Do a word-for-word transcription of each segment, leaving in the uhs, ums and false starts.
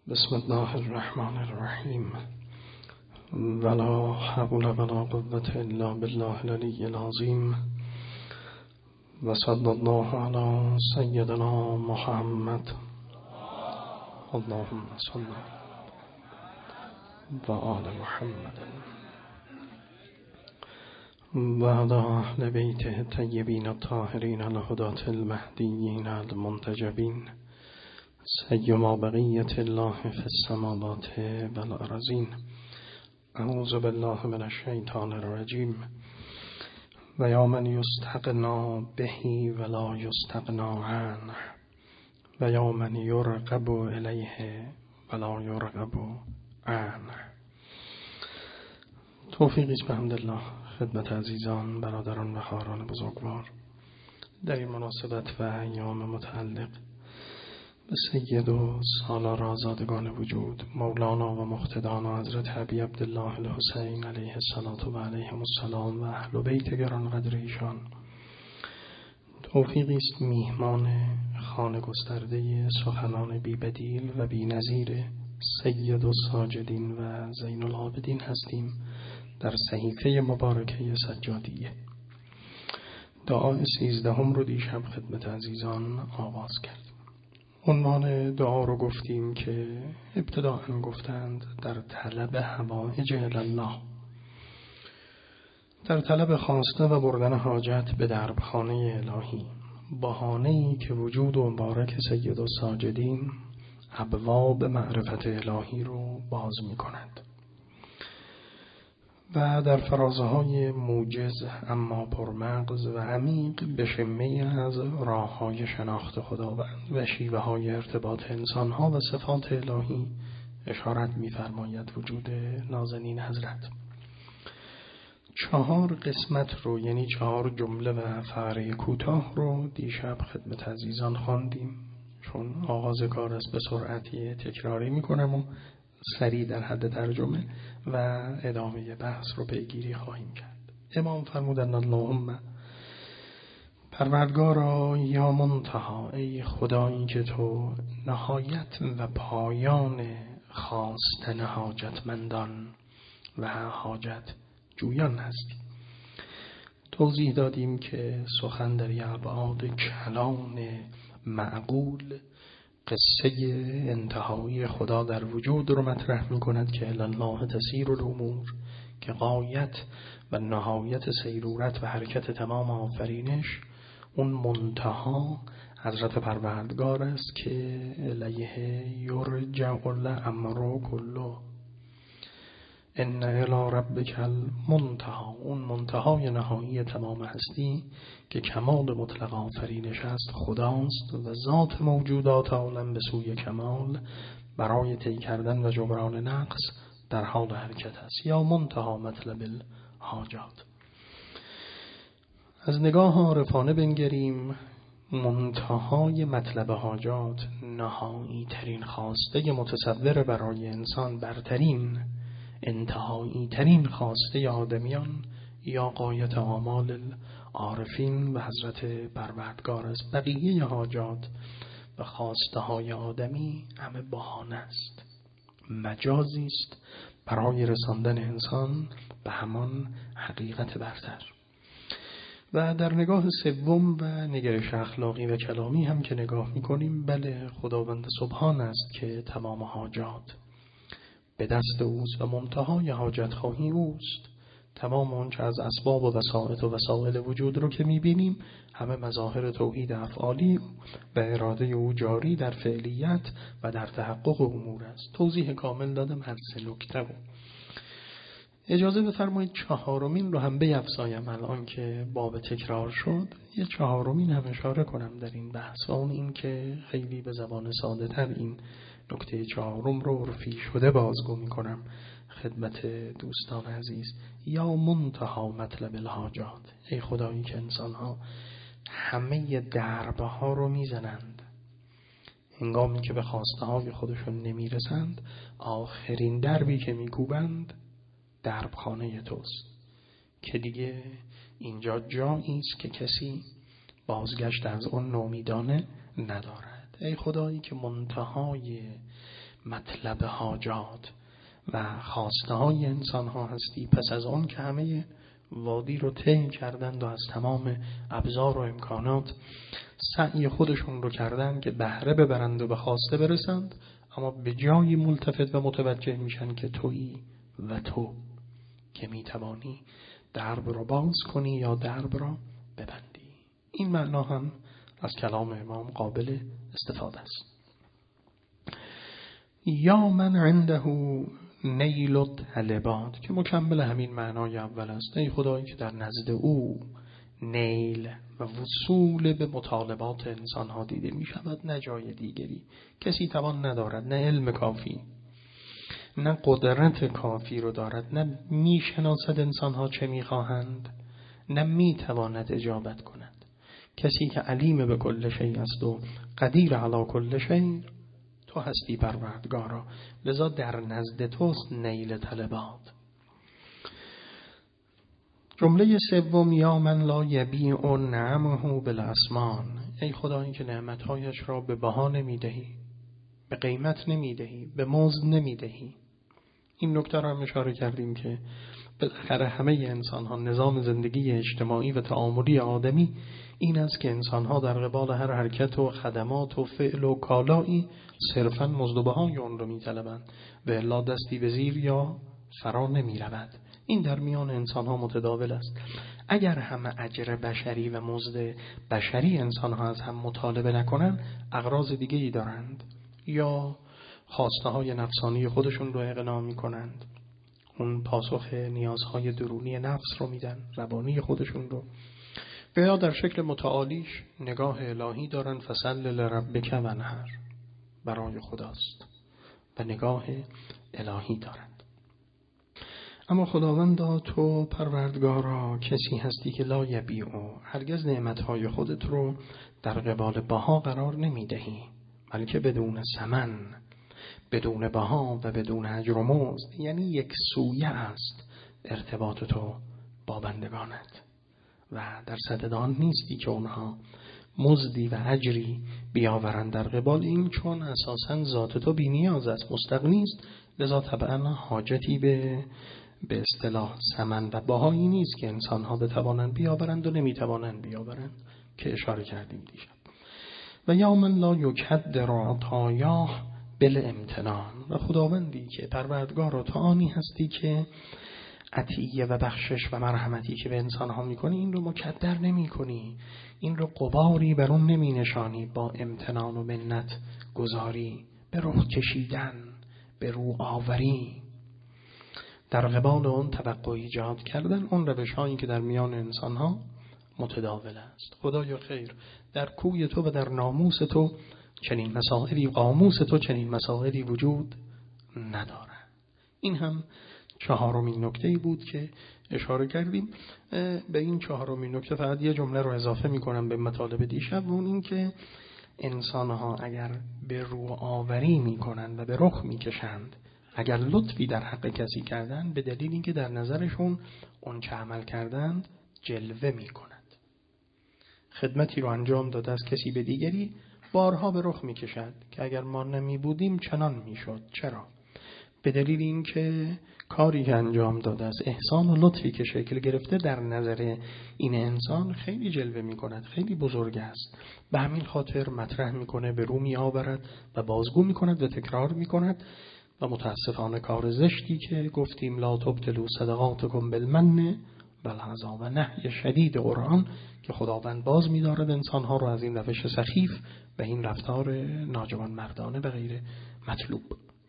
بسم الله الرحمن الرحیم. ولا حول ولا قوة الا بالله العلی العظیم. و صلی الله علی سیدنا محمد. اللهم صل و آل محمد و علی اهل بیته الطیبین الطاهرین الهداة المهدیین المنتجبین سیما بقیت الله فی السماوات والارضین. اعوذ بالله من الشیطان الرجیم. و یا من یستغنا به ولا یستغنا عنه و یا من یرغب الیه ولا یرغب عنه. توفیقی است بحمدالله خدمت عزیزان، برادران و خواهران بزرگوار در این مناسبت و ایام متعلق به سید و سالار آزادگان وجود مولانا و مقتدانا حضرت ابی عبدالله الحسین علیه الصلاة و علیهم السلام و اهل بیت گرانقدر ایشان توفیقی است میهمان خانه گسترده سخنان بی بدیل و بی نظیر سید الساجدین و زین العابدین هستیم در صحیفه مبارکه سجادیه. دعای سیزدهم رو دیشب خدمت عزیزان آغاز کردیم. عنوان دعا رو گفتیم که ابتداءً گفتند در طلب حوائج الله، در طلب خواسته و بردن حاجت به دربخانه الهی، بهانه‌ای که وجود و مبارک سید الساجدین ابواب معرفت الهی رو باز می کند و در فرازهای موجز اما پرمغز و عمیق به شمه از راه‌های شناخت خداوند و شیوه‌های ارتباط انسان‌ها و صفات الهی اشارت می‌فرماید وجود نازنین حضرت. چهار قسمت رو، یعنی چهار جمله و فقره کوتاه رو دیشب خدمت عزیزان خواندیم. چون آغاز کار است به سرعتی تکراری می‌کنم و سریع در حد ترجمه و ادامه بحث رو پیگیری خواهیم کرد. امام فرمودند اللهم پروردگارا یا منتها، ای خدایی که تو نهایت و پایان خواستن حاجتمندان و حاجت جویان هستی. توضیح دادیم که سخن در ابعاد کلام معقول قصه انتهایی خدا در وجود رو مطرح می کند که الله تسیر الامور، که غایت و نهایت سیرورت و حرکت تمام آفرینش اون منتها حضرت پروردگار است که الیه یرجع الامر کله. ان الی ربک المنتها، اون منتهای نهایی تمام هستی که کمال مطلق آفرینش است خداست و ذات موجودات عالم به سوی کمال برای طی کردن و جبران نقص در حال حرکت است. یا منتها مطلب الحاجات. از نگاه عارفانه بنگریم، منتهای مطلب حاجات، نهایی ترین خواسته متصور برای انسان، برترین انتهایی ترین خواسته آدمیان یا غایت آمال عارفین و حضرت پروردگار است. بقیه حاجات و خواسته های آدمی همه بهانه است، مجازی است برای رساندن انسان به همان حقیقت برتر. و در نگاه سوم و نگرش اخلاقی و کلامی هم که نگاه می‌کنیم، بله خداوند سبحان است که تمام حاجات به دست اوست و منتهای حاجت خواهی اوست. تمام آنچه از اسباب و وسائط و وسائل وجود رو که می‌بینیم همه مظاهر توحید افعالی و اراده او جاری در فعلیت و در تحقق امور است. توضیح کامل دادم هر سه نکته رو. اجازه بفرمایید چهارمین رو هم بیفزایم الان که باب تکرار شد. یه چهارمین هم اشاره کنم در این بحث و اون این که خیلی به زبان ساده تر این نکته چهارم رو عرفی شده بازگو میکنم خدمت دوستان عزیز. یا منتها مطلب الحاجات، ای خدایی که انسان‌ها همه دربه ها رو میزنند، هنگامی که به خواسته های خودشون نمیرسند آخرین دربی که میکوبند دربخانه توست که دیگه اینجا جایی است که کسی بازگشت از اون نومیدانه ندارد. ای خدایی که منتهای مطلب حاجات و خواسته های انسان ها هستی. پس از آن که همه وادی رو طی کردند و از تمام ابزار و امکانات سعی خودشون رو کردند که بهره ببرند و به خواسته برسند، اما به جای ملتفت و متوجه میشن که تویی و تو که میتوانی درب را باز کنی یا درب را ببندی. این معنا هم از کلام امام قابل استفاده است. یا من عنده نیل الطلبات که مکمل همین معنای اول است. ای خدایی که در نزد او نیل و وصول به مطالبات انسان ها دیده می شود، نه جای دیگری. کسی توان ندارد، نه علم کافی، نه قدرت کافی رو دارد، نه می شناسد انسان ها چه می خواهند، نه می تواند اجابت کند. کسی که علیم به کل شیء است و قدیر علی کل شیء تو هستی پروردگارا، لذا در نزد توست نیل طلبات. جمله سوم یا من لا یبیع نعمه بالاسمان، ای خدایی که نعمتهایش را به بها نمیدهی، به قیمت نمیدهی، به مزد نمیدهی. این نکته را هم اشاره کردیم که بالاخره همه انسان ها نظام زندگی اجتماعی و تعاملی آدمی این است که انسان ها در قبال هر حرکت و خدمات و فعل و کالایی صرفاً مزد و بهای اون رو میطلبند و الا دستی به زیر یا فرا نمی رود. این در میان انسان ها متداول است. اگر همه اجر بشری و مزد بشری انسان ها از هم مطالبه نکنند، اغراض دیگه‌ای دارند یا خواسته های نفسانی خودشون رو اقناع می کنند، اون پاسخ نیازهای درونی نفس رو میدن، روانی خودشون رو، و یا در شکل متعالیش نگاه الهی دارن، فصل لربک وانحر، برای خداست و نگاه الهی دارند. اما خداوندا تو پروردگارا کسی هستی که لا یبیعو، هرگز نعمتهای خودت رو در قبال بها قرار نمیدهی، بلکه بدون ثمن، بدون بها و بدون اجر و مزد. یعنی یک سویه است ارتباط تو با بندگانت و در صدد آن نیستی که اونها مزدی و اجری بیاورند در قبال این، چون اساساً ذات تو بی نیاز است، مستغنی است، لذا طبعا حاجتی به به اصطلاح ثمن و بهایی نیست که انسان ها بتوانند بیاورند و نمیتوانند بیاورند که اشاره کردیم دیشب. و یا من لا یکدر عطایاه بالامتنان، و خداوندی که پروردگار تو آنی هستی که عطیه و بخشش و مرحمتی که به انسان ها میکنی این رو مکدر نمی کنی، این رو غباری بر اون نمی نشانی، با امتنان و منت گذاری، به رخ کشیدن، به رو آوری، در قبال اون توقع ایجاد کردن، اون روش هایی که در میان انسان ها متداول است. خدایا خیر، در کوی تو و در ناموس تو چنین مسائلی، قاموس تو چنین مسائلی وجود نداره. این هم چهارمین نکته‌ای بود که اشاره کردیم. به این چهارمین نکته فقط یه جمله رو اضافه می‌کنم به مطالب دیشب، اون این که انسان‌ها اگر به رو آوری می‌کنند و به رخ می‌کشند، اگر لطفی در حق کسی کردن، به دلیل اینکه در نظرشون اون چه عمل کردند جلوه می‌کند. خدمتی رو انجام داده از کسی به دیگری، بارها به رخ می‌کشد که اگر ما نمی بودیم چنان می‌شد. چرا؟ به دلیل اینکه کاری که انجام داده از احسان و لطفی که شکل گرفته در نظر این انسان خیلی جلوه می‌کند، خیلی بزرگ است. به همین خاطر مطرح می‌کنه، به رو می‌آورد و بازگو می‌کند و تکرار می‌کند. و متاسفانه کار زشتی که گفتیم لا تبطلوا صدقاتکم بالمن والعذا و نهی شدید قرآن که خداوند باز می‌دارد انسان‌ها رو از این روش سخیف و این رفتار ناجوان مردانه و غیر مطلوب.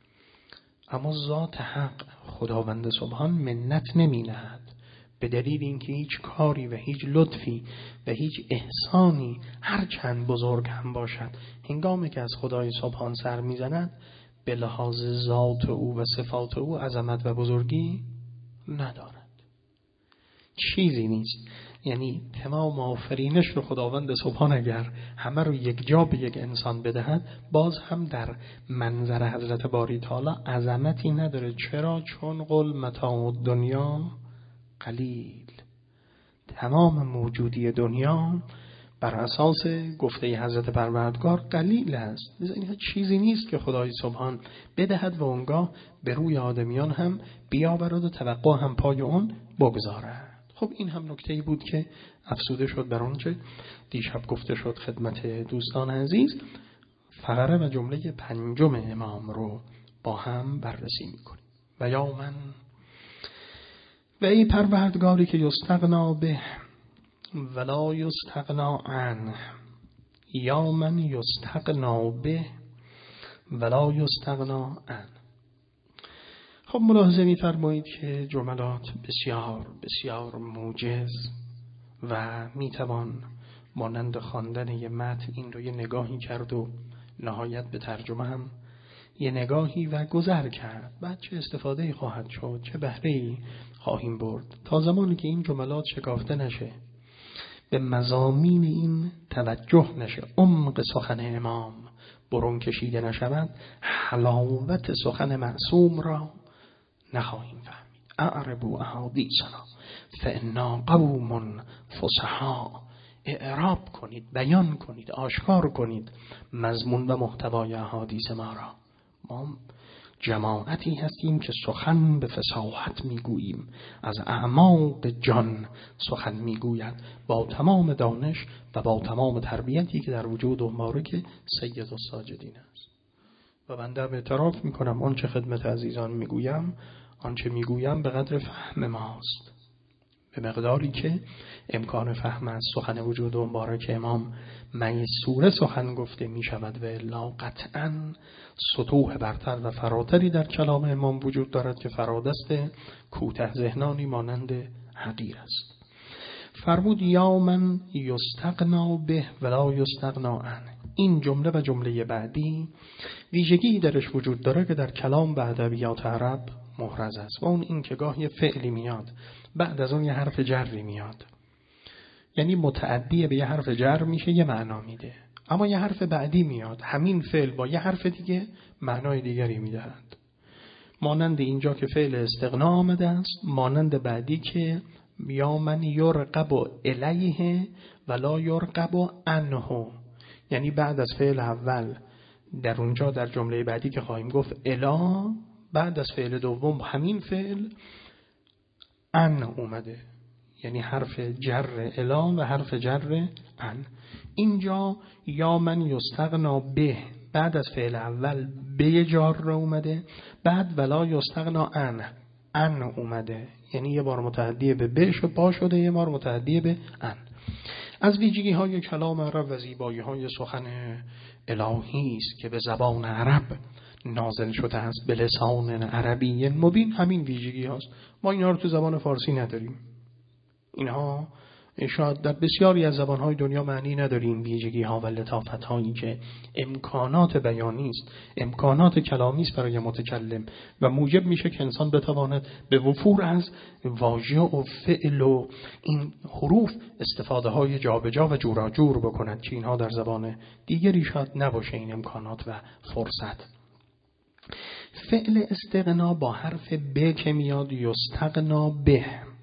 اما ذات حق خداوند سبحان منت نمی نهد، به دلیل اینکه هیچ کاری و هیچ لطفی و هیچ احسانی هر چند بزرگ هم باشد، هنگامی که از خدای سبحان سر می زند، به لحاظ ذات او و صفات او عظمت و بزرگی ندارد، چیزی نیست. یعنی تمام آفرینش رو خداوند سبحان اگر همه رو یک جا به یک انسان بدهد، باز هم در منظر حضرت باری تعالی عظمتی نداره. چرا؟ چون قل متاع دنیا قلیل، تمام موجودی دنیا بر اساس گفته حضرت پروردگار قلیل است. اینها چیزی نیست که خدای سبحان بدهد و اونگاه به روی آدمیان هم بیاورد و توقع هم پای اون بگذارد. خب این هم نکته‌ای بود که افسوده شد بر آنچه دیشب گفته شد خدمت دوستان عزیز. فقره و جمله پنجم امام رو با هم بررسی می‌کنیم. و یا من و ای پروردگاری که یستغنا به ولا یستغنا عنه، یا من یستغنا به ولا یستغنا عنه. خب ملاحظه می‌فرمایید که جملات بسیار بسیار موجز و میتوان مانند خواندن یه متن این رو یه نگاهی کرد و نهایت به ترجمه هم یه نگاهی و گذر کرد. بعد چه استفاده‌ای خواهد شد، چه بهره‌ای خواهیم برد تا زمانی که این جملات شکافته نشه، به مضامین این توجه نشه، عمق سخن امام برون کشیده نشود، حلاوت سخن معصوم را نخواهیم فهمید. اعربوا احادیثنا فانا قوم فصحا. اعراب کنید، بیان کنید، آشکار کنید مضمون و محتوای احادیث ما را. ما جماعتی هستیم که سخن به فصاحت میگوییم، از اعماق جان سخن میگوید، با تمام دانش و با تمام تربیتی که در وجود و مبارک سید الساجدین است. و بنده اعتراف میکنم آنچه خدمت عزیزان میگویم، آنچه میگویم به قدر فهم ماست، به مقداری که امکان فهم از سخن وجود و مبارک امام میسور سخن گفته می شود و الا قطعا سطوح برتر و فراتری در کلام امام وجود دارد که فرادست کوته ذهنانی مانند حقیر است. فرمود یا من یستغنا به ولا یستغنا عنه. این جمله و جمله بعدی ویژگی درش وجود داره که در کلام و ادبیات عرب محرز است و اون این که گاه یه فعلی میاد بعد از اون یه حرف جری میاد، یعنی متعدی به یه حرف جر میشه یه معنا میده، اما یه حرف بعدی میاد همین فعل با یه حرف دیگه معنای دیگری میدهد. مانند اینجا که فعل استغنا آمده است، مانند بعدی که یا من یرقب الیه ولا یرقب عنه، یعنی بعد از فعل اول در اونجا در جمله بعدی که خواهیم گفت الا، بعد از فعل دوم همین فعل ان اومده، یعنی حرف جر الا و حرف جر ان. اینجا یا من یستغنا به بعد از فعل اول به جار را اومده، بعد ولا یستغنا ان ان اومده، یعنی یه بار متعدی به به شد با شده، یه بار متعدی به ان. از ویژگی های کلام عرب و زیبایی های سخن الهی است که به زبان عرب نازل شده است به لسان عربی مبین. همین ویژگی هاست. ما اینا رو تو زبان فارسی نداریم. اینها شاید در بسیاری از زبانهای دنیا معنی نداریم. ویژگی ها و لطافت هایی که امکانات بیانی است، امکانات کلامی است برای متکلم و موجب میشه که انسان بتواند به وفور از واژه و فعل و این حروف استفاده های جابجا و جوراجور بکند که اینها در زبان دیگری شاید نباشه این امکانات و فرصت. فعل استغنا با حرف ب که میاد یستغنا به،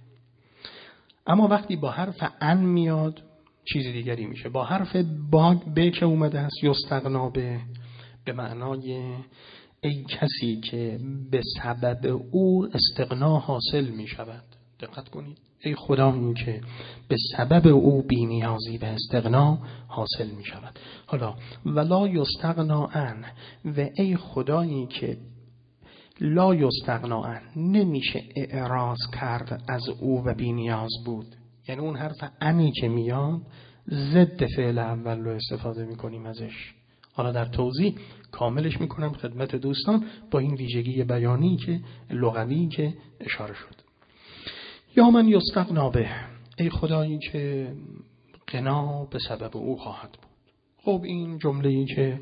اما وقتی با حرف ان میاد چیز دیگری میشه. با حرف با ب که اومده است یستغنا به، به معنای ای کسی که به سبب او استغنا حاصل میشود. دقت کنید، ای خدایی که به سبب او بی نیازی به استغنا حاصل میشود. حالا ولا یستغنا عنه، و ای خدایی که لا یستغنا عنه، نمیشه اعراض کرد از او و بی نیاز بود. یعنی اون حرف انی که میاد ضد فعل اول رو استفاده میکنیم ازش. حالا در توضیح کاملش میکنم خدمت دوستان با این ویژگی بیانی که لغوی که اشاره شد. یا من یستغنا به، ای خدایی که غنا به سبب او خواهد بود. خب این جمله‌ای که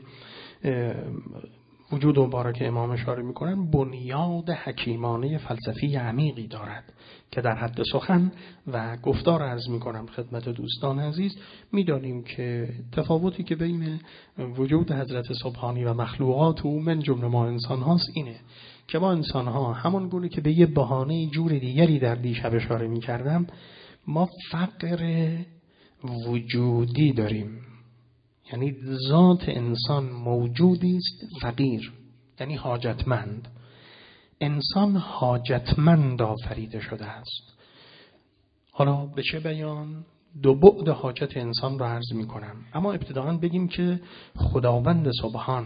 وجود مبارک امام اشاره میکنن بنیاد حکیمانه فلسفی عمیقی دارد که در حد سخن و گفتار عرض میکنم خدمت دوستان عزیز. میدانیم که تفاوتی که بین وجود حضرت سبحانی و مخلوقات او من جمله ما انسان هاست اینه که ما انسان ها همون گونه که به یه بهانه جور دیگری در دیشب اشاره میکردم، ما فقر وجودی داریم، یعنی ذات انسان موجودی است فقیر، یعنی حاجتمند. انسان حاجتمند آفریده شده است. حالا به چه بیان؟ دو بعد حاجت انسان رو عرض می کنم، اما ابتداً بگیم که خداوند سبحان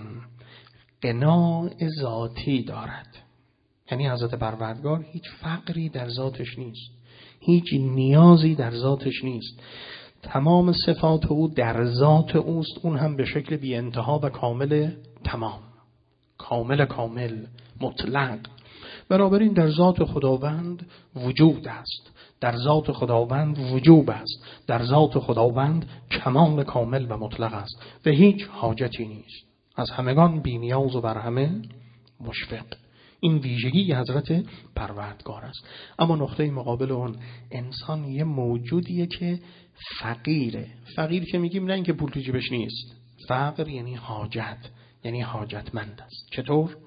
غنا ذاتی دارد، یعنی حضرت پروردگار هیچ فقری در ذاتش نیست، هیچ نیازی در ذاتش نیست، تمام صفات او در ذات اوست، اون هم به شکل بی انتها و کامل تمام، کامل کامل مطلق. بنابراین در ذات خداوند وجود است، در ذات خداوند وجوب است، در ذات خداوند کمال کامل و مطلق است و هیچ حاجتی نیست، از همگان بی نیاز و بر همه مشفق. این ویژگی حضرت پروردگار است. اما نقطه مقابل اون، انسان یه موجودیه که فقیره. فقیر که میگیم نه اینکه پول تو جیبش نیست، فقر یعنی حاجت، یعنی حاجتمند است. چطور؟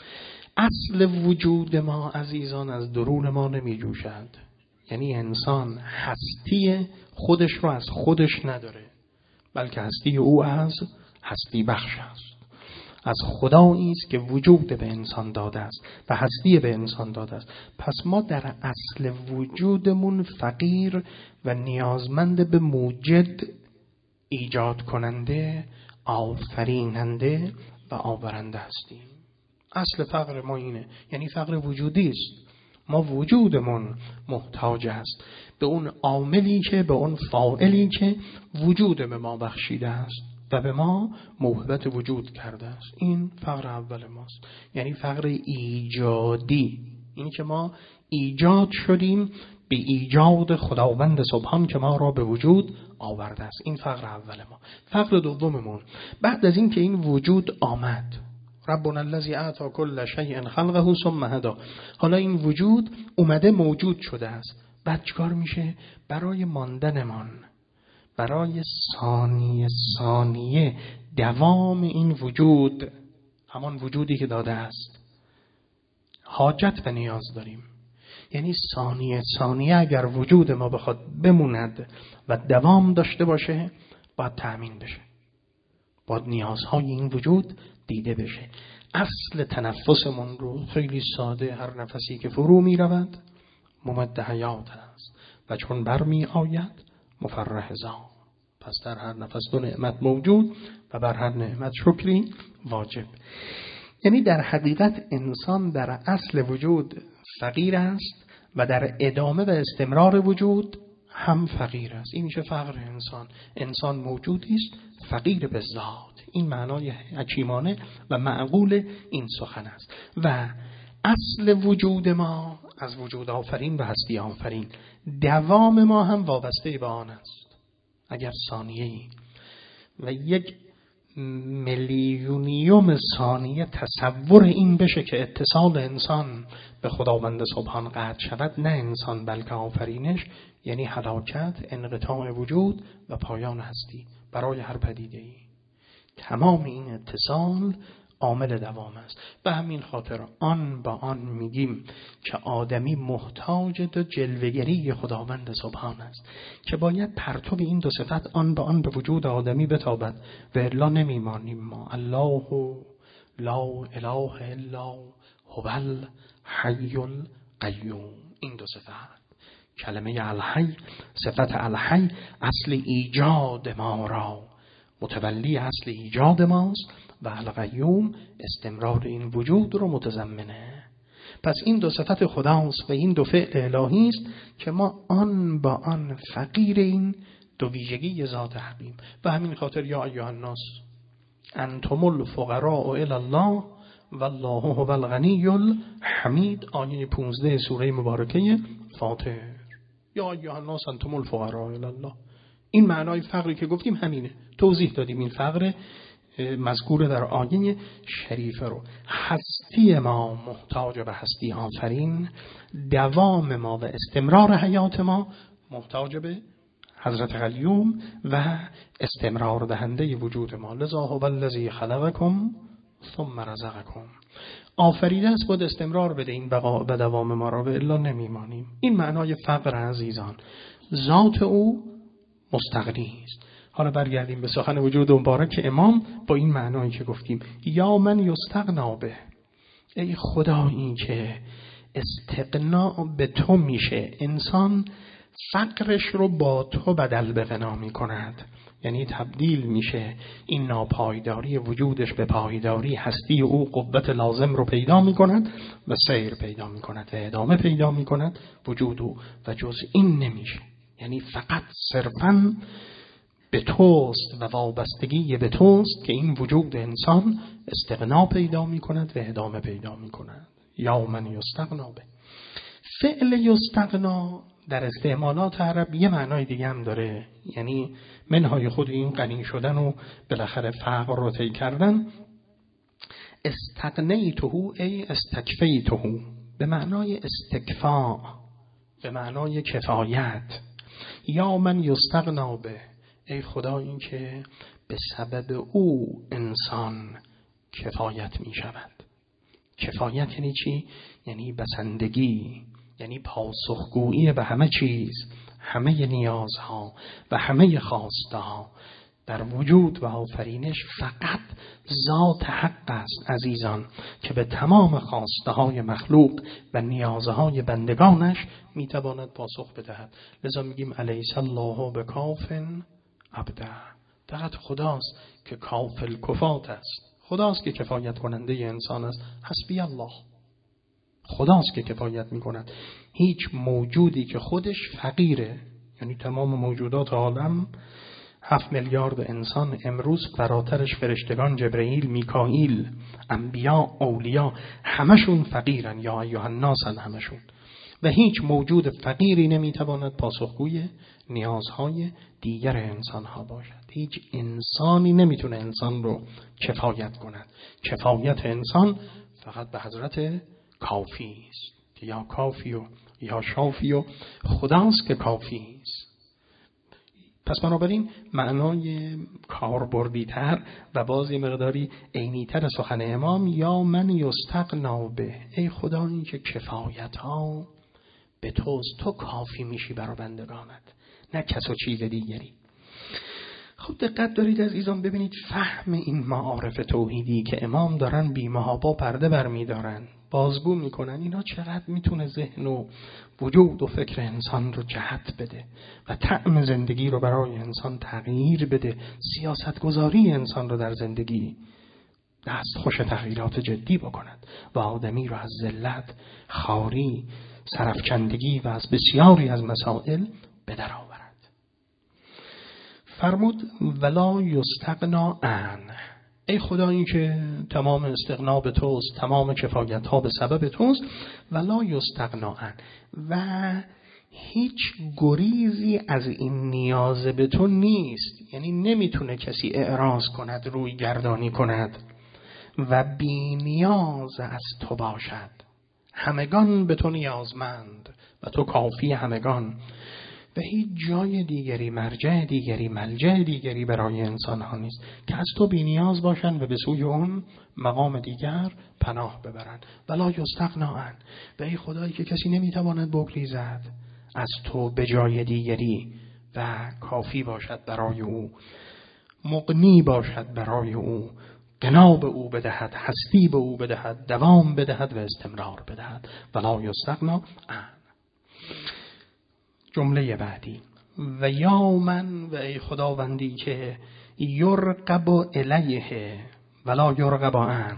اصل وجود ما عزیزان از درون ما نمی جوشد، یعنی انسان هستی خودش رو از خودش نداره، بلکه هستی او از هستی بخش است، از خدایی است که وجود به انسان داده است و هستی به انسان داده است. پس ما در اصل وجودمون فقیر و نیازمند به موجد، ایجاد کننده، آفریننده و آورنده هستیم. اصل فقر ما اینه، یعنی فقر وجودی است. ما وجودمون محتاج است به اون عاملی که، به اون فاعلی که وجود به ما بخشیده است و به ما موهبت وجود کرده است. این فقر اول ماست، یعنی فقر ایجادی، این که ما ایجاد شدیم به ایجاد خداوند سبحان که ما را به وجود آورده است. این فقر اول ما. فقر دوممون، بعد از این که این وجود آمد، ربنا الذی اعطی کل شیء خلقه ثم هدی، حالا این وجود اومده موجود شده است، بعد چیکار میشه؟ برای ماندنمان، برای ثانیه ثانیه دوام این وجود، همان وجودی که داده است، حاجت و نیاز داریم. یعنی ثانیه ثانیه اگر وجود ما بخواد بموند و دوام داشته باشه، باید تأمین بشه، باید نیازهای این وجود دیده بشه. اصل تنفسمون رو خیلی ساده، هر نفسی که فرو می رود ممد حیات است و چون بر می آید مفرح زا. پس در هر نفس دو نعمت موجود و بر هر نعمت شکری واجب. یعنی در حقیقت انسان در اصل وجود فقیر است و در ادامه و استمرار وجود هم فقیر است. این میشه فقر انسان. انسان موجودی است فقیر به ذات. این معنای حکیمانه و معقول این سخن است. و اصل وجود ما از وجود آفرین و هستی آفرین، دوام ما هم وابسته به آن است. اگر ثانیه‌ای و یک میلیونیوم ثانیه تصور این بشه که اتصال انسان به خداوند سبحان قطع شود، نه انسان بلکه آفرینش، یعنی هلاکت، انقطاع وجود و پایان هستی برای هر پدیده‌ای. تمام این اتصال عامل دوام است. به همین خاطر آن با آن میگیم که آدمی محتاج دو جلوه‌گری خداوند سبحان است که باید پرتو این دو صفت آن با آن به وجود آدمی بتابد و الا نمیمانیم ما. الله لا اله الا هو الحی القیوم. این دو صفت، کلمه الحی، صفت الحی اصل ایجاد ما را، متولی اصل ایجاد ماست و القیوم استمرار این وجود رو متضمنه. پس این دو صفت خداست و این دو فعل الهی است که ما آن با آن فقیر این دو ویژگی ذات حقیم. و همین خاطر یا ایها الناس انتم الفقراء الی الله والله هو الغنی الحمید، آیه پانزده سوره مبارکه فاطر. یا ایها الناس انتم الفقراء الی الله، این معنای فقری که گفتیم همینه. توضیح دادیم این فقر مذکور در آیه شریفه رو. هستی ما محتاج به هستی آفرین، دوام ما و استمرار حیات ما محتاج به حضرت قیوم و استمرار دهنده وجود ما. لذا هو الذی خلقکم ثم رزقکم، آفریده است باید استمرار بده این بقا و دوام ما را، و الا نمیمانیم. این معنای فقر عزیزان. ذات او مستغنی است. حالا برگردیم به سخن وجود مبارک امام با این معنایی که گفتیم. یا من یستغنا به، ای خدایی که استغنا به تو میشه، انسان فقرش رو با تو بدل به غنا می کند، یعنی تبدیل میشه این ناپایداری وجودش به پایداری، هستی او قوت لازم رو پیدا می کند و سیر پیدا می کند و ادامه پیدا می کند وجود او و جز این نمیشه، یعنی فقط صرفاً به توست و وابستگی به توست که این وجود انسان استغنا پیدا می کند و ادامه پیدا می کند. یا من یستغنا به. فعل یستغنا در استعمالات عرب یه معنای دیگه هم داره، یعنی منهای خود این غنی شدن و بالاخره فقر رو طی کردن. استغنیته ای استکفیته، به معنای استکفاء، به معنای کفایت. یا من یستغنا به، ای خدا این که به سبب او انسان کفایت می شود. کفایت یعنی چی؟ یعنی بسندگی، یعنی پاسخگویی به همه چیز، همه نیازها و همه خواستها. در وجود و آفرینش فقط ذات حق است عزیزان که به تمام خواسته های مخلوق و نیازهای بندگانش میتواند پاسخ بدهد. لذا میگیم الیس الله بکاف عبده، فقط خداست که کافل کفات است، خداست که کفایت کننده انسان است. حسبی الله، خداست که کفایت میکند. هیچ موجودی که خودش فقیره، یعنی تمام موجودات عالم، هفت میلیارد انسان، امروز فراترش فرشتگان، جبرئیل، میکائیل، انبیا، اولیا، همشون فقیرن، یا ایها الناس همشون، و هیچ موجود فقیری نمیتواند پاسخگوی نیازهای دیگر انسانها باشد. هیچ انسانی نمیتونه انسان رو کفایت کند. کفایت انسان فقط به حضرت کافی است که یا کافی و یا شافی و خداست که کافی است. پس بنابراین معنای کاربردی تر و باز یه مقداری عینی تر سخن امام، یا من یستغنا به، ای خدا این که کفایت ها به توست، تو کافی میشی برای بندگانت، نه کس و چیز دیگری. خب دقت دارید عزیزان، ببینید فهم این معارف توحیدی که امام دارن بی‌محابا پرده برمیدارن، بازگو میکنن، اینا چقدر میتونه ذهن و وجود و فکر انسان رو جهت بده و طعم زندگی رو برای انسان تغییر بده، سیاست گذاری انسان رو در زندگی دست خوش تغییرات جدی بکند و آدمی رو از ذلت، خواری، سرفکندگی و از بسیاری از مسائل به در آورد. فرمود ولا یستغنا عن، ای خدا این که تمام استغنا به توست، تمام کفایت ها به سبب توست، ولا یستغنا عن، و هیچ گریزی از این نیاز به تو نیست، یعنی نمیتونه کسی اعراض کند، روی گردانی کند و بی نیاز از تو باشد. همگان به تو نیازمند و تو کافی همگان و هیچ جای دیگری، مرجع دیگری، ملجع دیگری برای انسان ها نیست که از تو بی نیاز باشند و به سوی اون مقام دیگر پناه ببرند. ولا یستغنا عن، و ای خدایی که کسی نمیتواند بگریزد از تو به جای دیگری و کافی باشد برای او، مغنی باشد برای او، غنا به او بدهد، هستی به او بدهد، دوام بدهد و استمرار بدهد. ولا یستغنا عن. جمله بعدی، و یا من، و ای خداوندی که یرقب الیه ولا یرقب عن،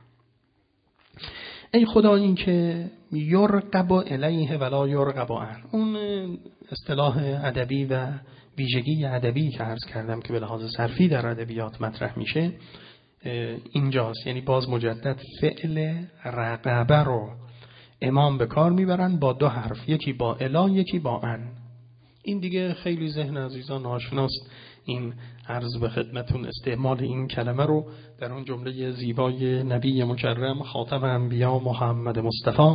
ای خدا این که یرقب الیه ولا یرقب عن، اون اصطلاح ادبی و ویژگی ادبی که عرض کردم که به لحاظ صرفی در ادبیات مطرح میشه اینجاست، یعنی باز مجدد فعل رقبه رو امام به کار میبرن با دو حرف، یکی با الا، یکی با ان. این دیگه خیلی ذهن عزیزان آشناست، این عرض به خدمتون استعمال این کلمه رو در اون جمله زیبای نبی مکرم خاتم انبیا محمد مصطفی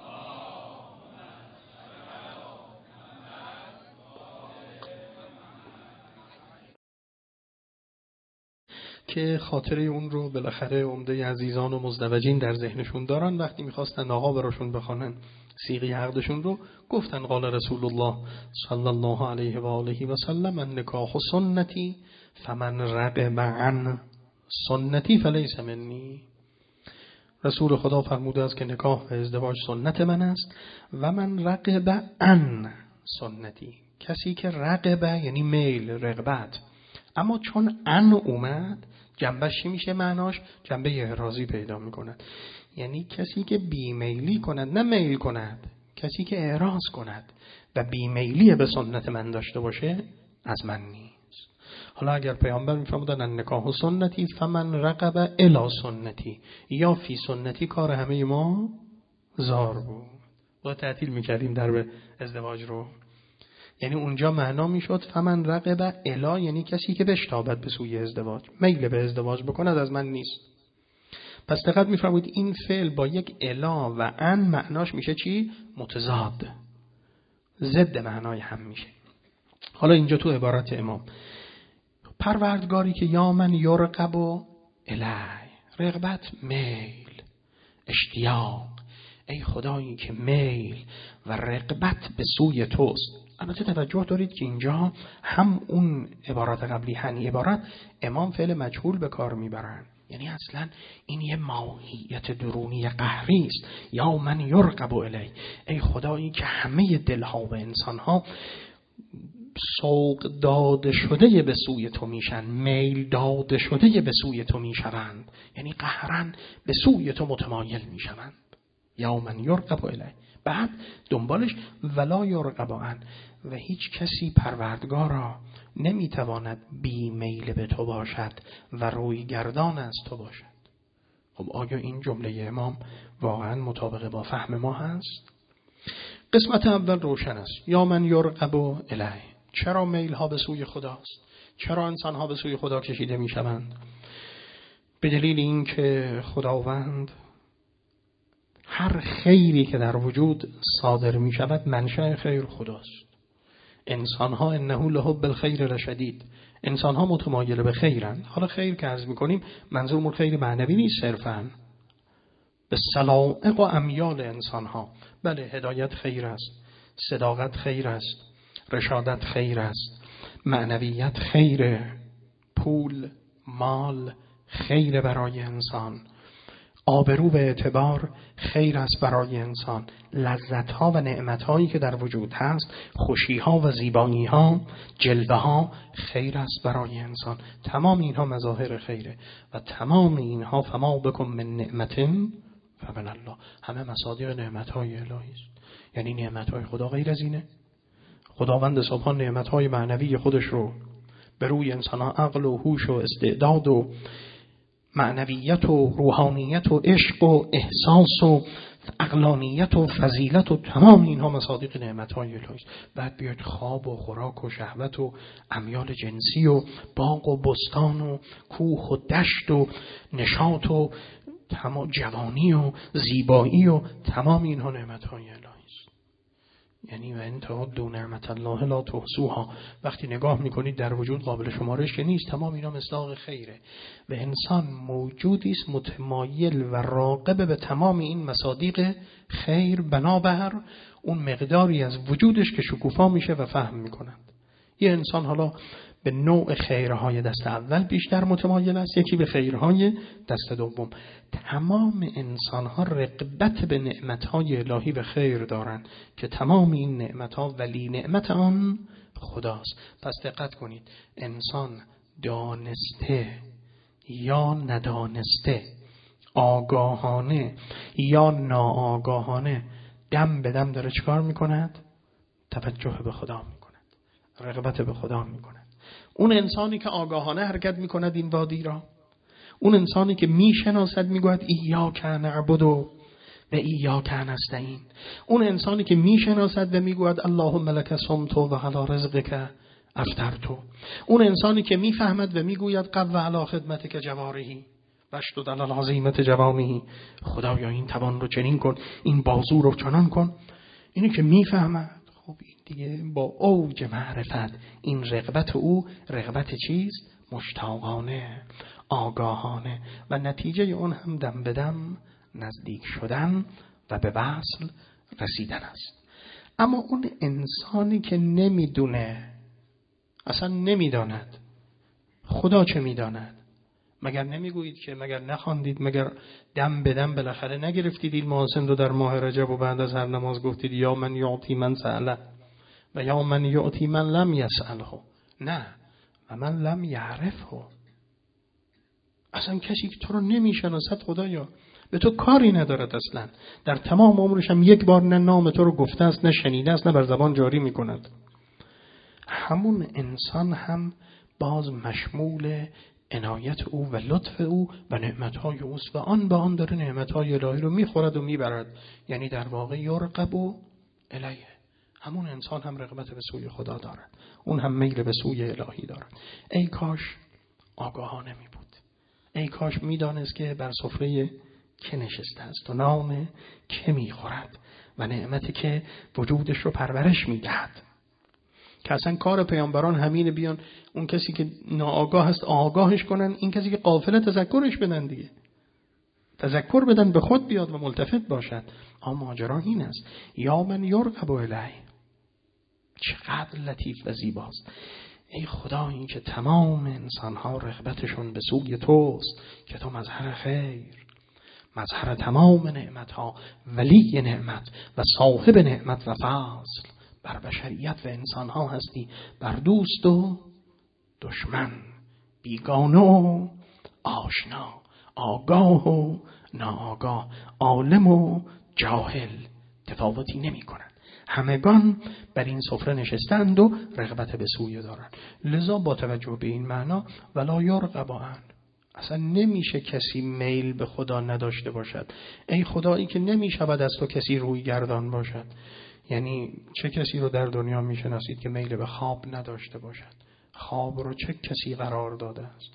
که خاطره اون رو بالاخره عمده عزیزان و مزدوجین در ذهنشون دارن، وقتی میخواستن آقا براشون بخوانن صیغه عقدشون رو گفتن. قال رسول الله صلی الله علیه و آله و سلم النکاح سنتی فمن رغب عن سنتی فلیس منی. رسول خدا فرموده است که نکاح و ازدواج سنت من است و من رغب عن سنتی، کسی که رغبه یعنی میل، رغبت، اما چون عن اومد جنبش چی میشه؟ معناش جنبه اعراضی پیدا میکند، یعنی کسی که بیمیلی کند، نه میل کند، کسی که اعراض کند و بیمیلی به سنت من داشته باشه از من نیست. حالا اگر پیامبر میفرمودن النکاح سنتی فمن رغب الی سنتی یا فی سنتی، کار همه ما زار بود. با تعطیل میکردیم در ازدواج رو، یعنی اونجا معنا میشد فمن رغب الی، یعنی کسی که بشتابد به سوی ازدواج، میل به ازدواج بکند از من نیست. پس دقت میفرمایید این فعل با یک الا و ان معناش میشه چی؟ متضاد، ضد معنای هم میشه. حالا اینجا تو عبارت امام پروردگاری که یا من یرغب الی، رغبت میل، اشتیاق، ای خدایی که میل و رغبت به سوی توست. البته توجه دارید که اینجا هم اون عبارات قبلی هم عبارت امام فعل مجهول به کار میبرن، یعنی اصلا این یه ماهیت درونی قهری است. یا من یرغب الی، ای خدایی که همه دلها و انسانها سوق داده شده به سوی تو میشن، میل داده شده به سوی تو میشوند، یعنی قهرن به سوی تو متمایل میشوند. یا من یرغب الی، بعد دنبالش ولا یرغب عن، و هیچ کسی پروردگارا نمیتواند بی میل به تو باشد و روی گردان از تو باشد. خب آیا این جمله امام واقعا مطابق با فهم ما هست؟ قسمت اول روشن است، یا من یرغب الی، چرا میل ها به سوی خداست؟ چرا انسان ها به سوی خدا کشیده میشوند؟ به دلیل این که خداوند هر خیری که در وجود صادر می شود منشأ خیر خداست. انسان ها انه لحب الخیر لشدید، انسان ها متمایل به خیرند. حالا خیر که عرض می کنیم منظورمون خیر معنوی نیست صرفاً، به سلائق و امیال انسان ها. بله هدایت خیر است، صداقت خیر است، رشادت خیر است، معنویت خیر، پول، مال خیر برای انسان، آبرو و اعتبار خیر است برای انسان، لذت ها و نعمت هایی که در وجود هست، خوشی ها و زیبایی ها، جلوه ها خیر است برای انسان. تمام اینها مظاهر خیره و تمام اینها فما بکن من نعمت فمن الله، همه مصادیق نعمت های الهی است. یعنی نعمت های خدا غیر از اینه؟ خداوند سبحان نعمت های معنوی خودش رو به روی انسان ها عقل و هوش و استعداد و معنویت و روحانیت و عشق و احساس و عقلانیت و فضیلت و تمام اینها مصادیق نعمت‌های الهی است. بعد بیاید خواب و خوراک و شهوت و امیال جنسی و باغ و بستان و کوه و دشت و نشاط و تمام جوانی و زیبایی و تمام اینها نعمت‌های الهی است. یعنی و انتها دو نعمت الله لا تحصوها، وقتی نگاه میکنید در وجود قابل شمارش که نیست. تمام اینا مصداق خیره و انسان موجودی است متمایل و راغب به تمام این مصادیق خیر، بنابر اون مقداری از وجودش که شکوفا میشه و فهم میکنند. یه انسان حالا به نوع خیرهای دست اول بیشتر متمایل است، یکی به خیرهای دست دوم. تمام انسانها رغبت به نعمتهای الهی و خیر دارند که تمام این نعمتها ولی نعمت آن خداست. پس دقت کنید، انسان دانسته یا ندانسته، آگاهانه یا ناآگاهانه، دم به دم داره چیکار میکند؟ توجه به خدا میکند، رغبت به خدا میکند. اون انسانی که آگاهانه حرکت میکند این وادی را، اون انسانی که میشناسد میگوید ایاک نعبد و ایاک نستعین، اون انسانی که میشناسد و میگوید اللهم لک صمت و علی رزقک افطرت، اون انسانی که میفهمد و میگوید قو علی خدمتک جوارحی واشدد علی العظیمة جوامحی، خدایا این توان رو چنین کن، این بازو رو چنان کن. اینی که میفهمد، خب این دیگه با اوج معرفت، این رغبت او رغبت چیست؟ مشتاقانه، آگاهانه، و نتیجه اون هم دم به دم نزدیک شدن و به وصل رسیدن است. اما اون انسانی که نمیدونه، اصلا نمیداند خدا چه میداند، مگر نمیگویید که مگر نخواندید، مگر دم به دم بالاخره نگرفتید این محاسن رو در ماه رجب و بعد از هر نماز گفتید یا من یعطی من سأله و یا من یعطی من لم یسأله؟ نه، و من لم یعرفه. اصلا کسی که تو رو نمیشناسد خدایا به تو کاری ندارد، اصلا در تمام عمرش هم یک بار نه نام تو رو گفته است، نه شنیده است، نه بر زبان جاری میکند. همون انسان هم باز مشمول عنایت او و لطف او و نعمتهای اوست و آن به آن داره نعمتهای الهی رو میخورد و میبرد. یعنی در واقع یرغب الیه، همون انسان هم رغبت به سوی خدا دارد، اون هم میل به سوی الهی دارد. ای کاش آگاهانه می بود، ای کاش میدانست که بر سفره که نشسته است و نان که میخورد و نعمتی که وجودش رو پرورش میدهد. که اصلا کار پیامبران همین، بیان اون کسی که ناآگاه است آگاهش کنن، این کسی که غافل تذکرش بدن دیگه، تذکر بدن به خود بیاد و ملتفت باشد. اما ماجرا این است، یا من یرغب الیه. چقدر لطیف و زیباست. ای خدایی که تمام انسانها رغبتشون به سوی توست که تو مظهر خیر، مظهر تمام نعمتها، ولی نعمت و صاحب نعمت و فضل بر بشریت و انسانها هستی، بر دوست و دشمن، بیگانه و آشنا، آگاه و ناآگاه، عالم و جاهل، تفاوتی نمی کنند. همگان بر این سفره نشستند و رغبت به سوی دارند. لذا با توجه به این معنا ولا یرغبان، اصلا نمیشه کسی میل به خدا نداشته باشد. ای خدایی که نمیشود از تو کسی روی گردان باشد. یعنی چه کسی رو در دنیا میشناسید که میل به خواب نداشته باشد؟ خواب رو چه کسی قرار داده است؟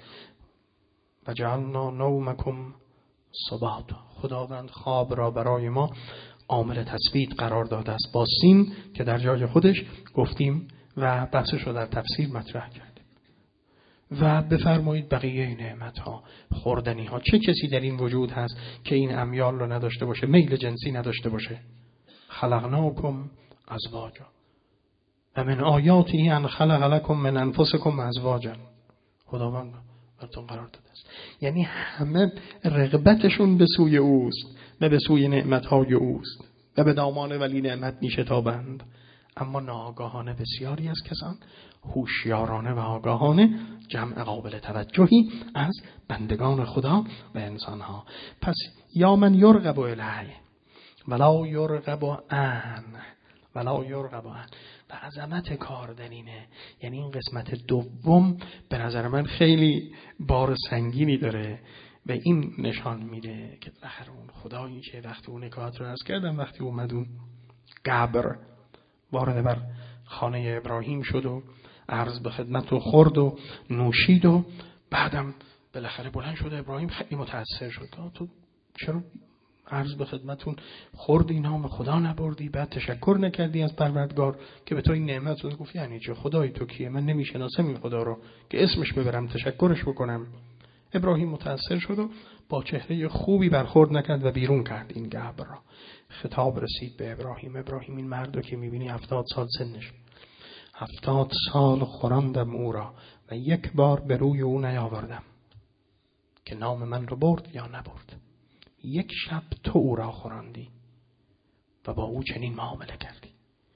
و جعلنا نومکم سباتا، خداوند خواب را برای ما عامل تثبیت قرار داده است با سین که در جای خودش گفتیم و بحثش رو در تفسیر مطرح کردیم. و بفرمایید بقیه نعمت ها، خوردنی ها، چه کسی در این وجود هست که این امیال رو نداشته باشه، میل جنسی نداشته باشه؟ خلقناکم ازواجا و من آیاتی ان خلق لکم من انفسکم ازواجا، خداوند براتون قرار داده است. یعنی همه رغبتشون به سوی اوست و به سوی نعمتهای اوست و به دامان ولی نعمت میشتابند. اما ناآگاهانه بسیاری از کسان هوشیارانه و آگاهانه جمع قابل توجهی از بندگان خدا و انسانها. پس یا من یرغب الیه ولا یرغب عنه ولا یرغب عنه. و عظمت کار در اینه، یعنی این قسمت دوم به نظر من خیلی بار سنگینی داره و این نشان میده که بالاخره اون خدایی که وقتی اون نکات رو عرض کردم، وقتی اومد اون قبر وارد بر خانه ابراهیم شد و عرض به خدمت و خورد و نوشید و بعدم بالاخره بلند شد، ابراهیم خیلی متأثر شد. تو چرا عرض به خدمتون خوردی نام خدا نبردی، بعد تشکر نکردی از پروردگار که به تو این نعمت رو گفت؟ یعنی چه؟ خدای تو کیه؟ من نمیشناسم این خدا رو که اسمش ببرم تشکرش بکنم. ابراهیم متأثر شد و با چهره خوبی برخورد نکرد و بیرون کرد این قبر را. خطاب رسید به ابراهیم. ابراهیم این مرد رو که میبینی هفتاد سال سنش، هفتاد سال خوراندم او را و یک بار به روی او نیاوردم که نام من رو برد یا نبرد. یک شب تو او را خوراندی و با او چنین معامله کردی.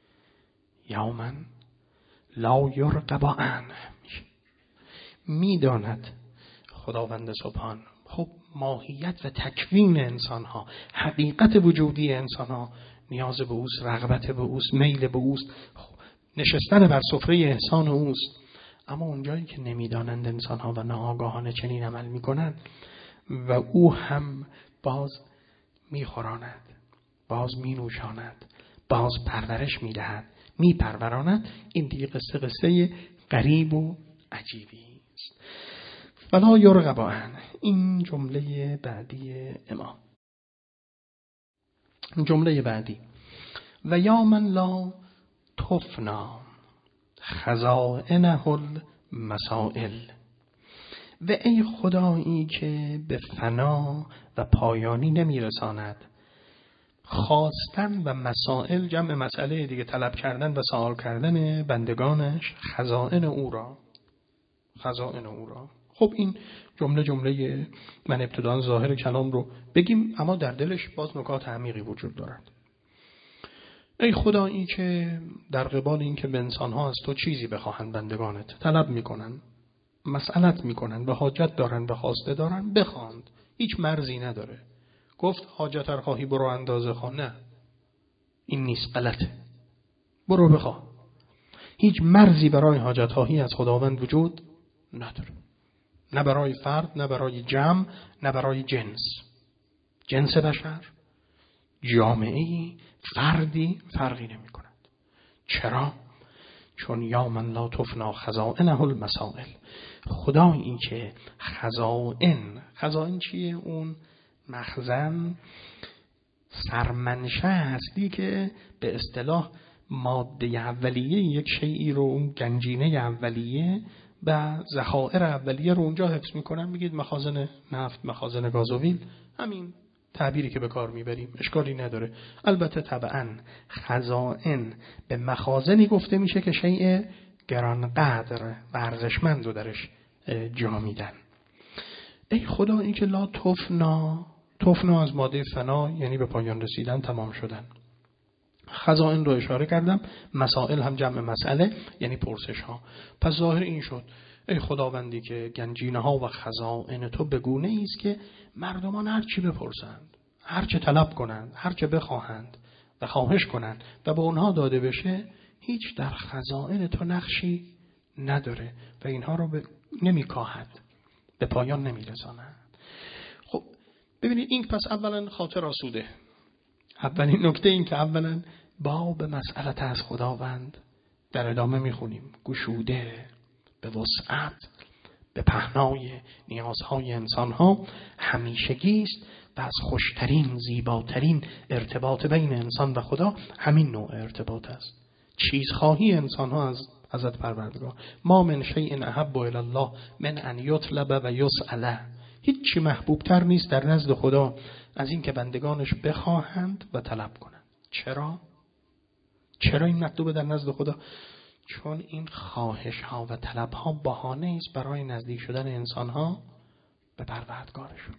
یا من لا یرغب عنه. میداند خداوند سبحان خب ماهیت و تکوین انسان ها، حقیقت وجودی انسان ها نیاز به اوست، رغبت به اوست، میل به اوست، نشستن بر سفره احسان اوست. اما اونجایی که نمیدانند انسان ها و ناآگاهانه چنین عمل میکنند و او هم باز میخوراند، باز مینوشاند، باز پرورش میدهد، میپروراند، این دیگه قصه قصه غریب و عجیبی است. ولا یرغب عنه. این جمله بعدی امام. جمله بعدی و یا من لا تفنا خزائنه المسائل. و ای خدایی که به فنا و پایانی نمیرساند خواستن و مسائل جمع مسئله دیگه، طلب کردن و سوال کردن بندگانش خزائن او را خزائن او را خب این جمله جمله من ابتداً ظاهر کلام رو بگیم، اما در دلش باز نکات عمیقی وجود دارد. ای خدایی که در قبال این که به انسان‌ها از تو چیزی بخواهند بندگانت، طلب میکنن، مسئلت میکنن، به حاجت دارن، به خواسته دارن، بخواند، هیچ مرزی نداره. گفت حاجت ار خواهی برو اندازه خواه، نه این نیست، غلطه، برو بخواه. هیچ مرزی برای حاجت خواهی از خداوند وجود نداره، نه برای فرد، نه برای جمع، نه برای جنس. جنس بشر، جامعه‌ای، فردی فرقی نمی کند. چرا؟ چون یا من لا تفنا خزائنه المسائل، خدایی که خزائن، خزائن چیه؟ اون مخزن، سرمنشه هستی که به اصطلاح ماده اولیه یک شیئی رو، اون گنجینه اولیه و ذخایر اولیه رو اونجا حفظ میکنن. میگید مخازن نفت، مخازن گازوئیل، همین تعبیری که به کار میبریم، اشکالی نداره. البته طبعا خزائن به مخازنی گفته میشه که شیء گرانقدر و ارزشمند رو درش جا میدن. ای خدا این که لا تفنا، تفنا از ماده فنا یعنی به پایان رسیدن، تمام شدن. خزائن رو اشاره کردم، مسائل هم جمع مسئله یعنی پرسش ها. پس ظاهر این شد ای خداوندی که گنجینه ها و خزائن تو بگونه ایست که مردمان هر چی بپرسند، هر چه طلب کنند، هر چه بخواهند و خواهش کنند و به اونها داده بشه، هیچ در خزائن تو نقشی نداره و اینها رو ب... نمیکاهد، به پایان نمیرساند. خب ببینید این پس اولا خاطر آسوده. اولین نکته این که اولا باب مسئلت از خداوند در ادامه میخونیم گشوده به وسعت، به پهنای نیازهای انسانها همیشگی است و از خوشترین، زیباترین ارتباط بین انسان و خدا همین نوع ارتباط است. چیزخواهی انسانها از حضرت پروردگار، ما من شیء احب الی الله من ان یطلب و یسأل، هیچی محبوب تر نیست در نزد خدا از این که بندگانش بخواهند و طلب کنند. چرا؟ چرا این مطلوبه در نزد خدا؟ چون این خواهش ها و طلب ها بهانه است برای نزدیک شدن انسان ها به پروردگارشون،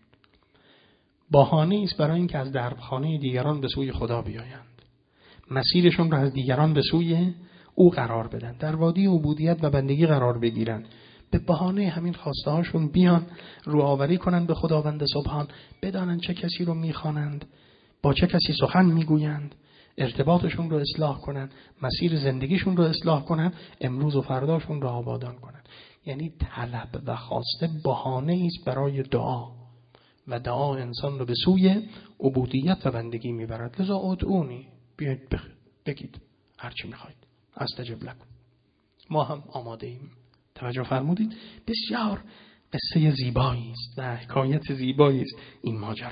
بهانه است برای اینکه از دربخانه دیگران به سوی خدا بیایند، مسیرشون را از دیگران به سوی او قرار بدن، در وادی عبودیت و بندگی قرار بگیرن، به بهانه همین خواسته هاشون بیان رو آوری کنن به خداوند سبحان، بدانن چه کسی رو میخوانند، با چه کسی سخن میگویند، ارتباطشون رو اصلاح کنن، مسیر زندگیشون رو اصلاح کنن، امروز و فرداشون رو آبادان کنن. یعنی طلب و خواسته بهانه است برای دعا و دعا انسان رو به سوی عبودیت و بندگی میبرد. لذا ادعونی، بیاید بگید هر چی میخواید، استجب لکم، ما هم آماده ایم. توجه فرمودید؟ بسیار قصه زیبایی است و حکایت زیبایی است این ماجرا.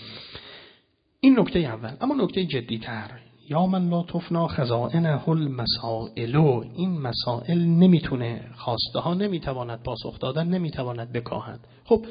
این نکته اول. اما نکته جدی تر، یا من لا تفنا خزائنه المسائل، این مسائل نمیتونه، خواسته ها نمیتواند پاسخ دادن، نمیتواند بکاهد. خب